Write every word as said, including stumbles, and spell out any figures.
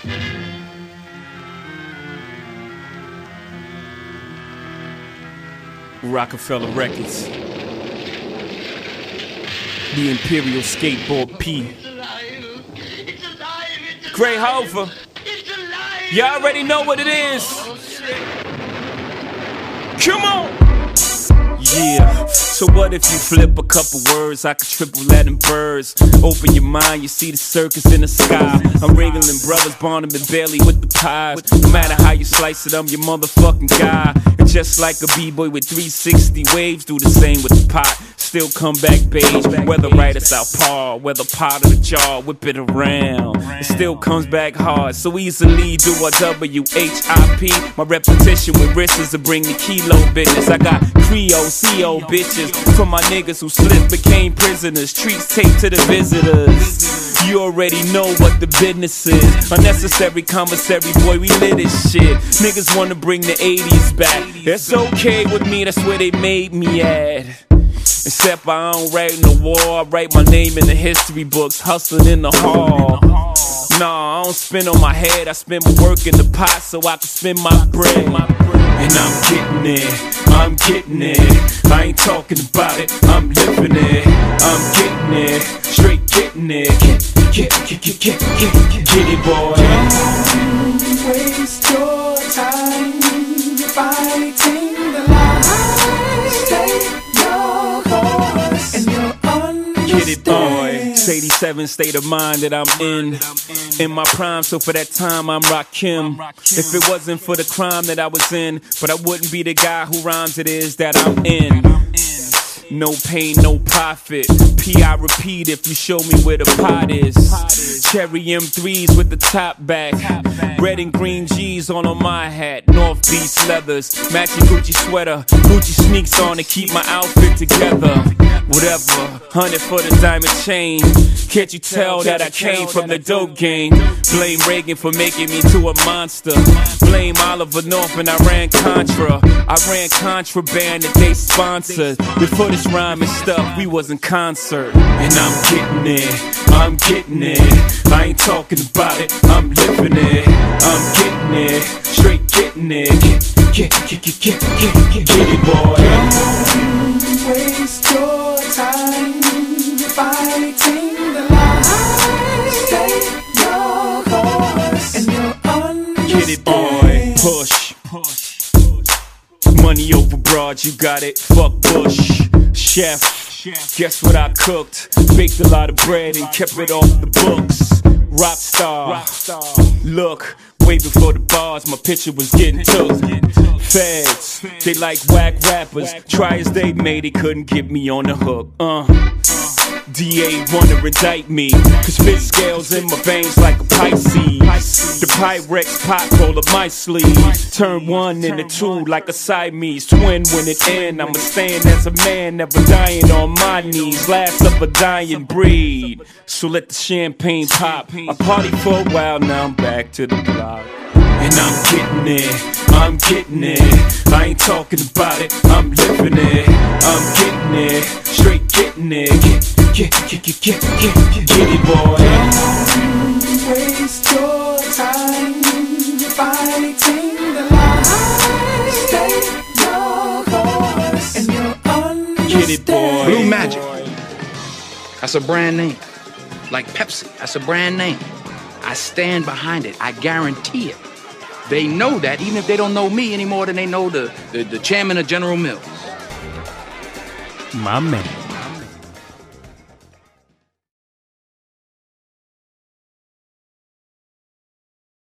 Rockefeller Records. The Imperial Skateboard P. Gray Hover. You already know what it is. Come on! Yeah, so what if you flip a couple words? I could triple that in birds. Open your mind, you see the circus in the sky. I'm wrangling brothers, Barnum and Bailey with the pies. No matter how you slice it, I'm your motherfucking guy. And just like a b-boy with three sixty waves, do the same with the pot. Still come back beige, whether right or southpaw, whether pot or the jar, whip it around. It still comes back hard, so easily do a W H I P. My repetition with wrists to bring the kilo business. I got Creole, C O bitches from my niggas who slipped, became prisoners. Treats taped to the visitors. You already know what the business is. Unnecessary commissary, boy, we lit this shit. Niggas wanna bring the eighties back. It's okay with me, that's where they made me at. Except I don't write in the wall, I write my name in the history books, hustling in the hall. Nah, I don't spin on my head, I spend my work in the pot so I can spend my bread. And I'm getting it, I'm getting it. I ain't talking about it, I'm living it. I'm getting it, straight getting it. Get, get, get, get, get, get it, boy. Don't waste your time fighting the line. Stay your course and you'll understand. Get it, boy. eighty-seven state of mind that I'm in. In my prime, so for that time I'm Rakim. If it wasn't for the crime that I was in, but I wouldn't be the guy who rhymes it is that I'm in. No pain, no profit. P, I repeat if you show me where the pot is. Cherry M threes with the top back. Red and green G's on on my hat. North Beach leathers. Matching Gucci sweater. Gucci sneaks on to keep my outfit together. Whatever. Hundred for the diamond chain. Can't you tell that I came from the dope game? Blame Reagan for making me to a monster. Blame Oliver North and I ran Contra. I ran contraband that they sponsored. Before this rhyme and stuff, we was in concert. And I'm getting it, I'm getting it. I ain't talking about it, I'm living it. I'm getting it, straight getting it. Get, get, get, get, get, get, get it, boy. Don't waste your time fighting the line. Stay your course and you'll understand. Get it, boy. Push, push. Money over broad, you got it. Fuck Bush. Chef, guess what I cooked? Baked a lot of bread and kept it off the books. Rockstar, look, way before the bars, my picture was getting took. Feds, they like whack rappers. Try as they may, they couldn't get me on the hook. Uh. D A wanna indict me, cause fit scales in my veins like a Pisces. The Pyrex pot roll up my sleeve. Turn one into two like a Siamese twin. When it end, I'ma stand as a man, never dying on my knees. Last of a dying breed. So let the champagne pop. I party for a while, now I'm back to the block. And I'm getting it, I'm getting it. I ain't talking about it, I'm living it. I'm getting it, straight getting it. Get, get, get, get, get, get, get it, boy. Don't waste your time fighting the line. Stay your course and you'll understand. Get it, boy. Blue Magic, that's a brand name. Like Pepsi, that's a brand name. I stand behind it, I guarantee it. They know that, even if they don't know me any more than they know the, the, the chairman of General Mills. My man.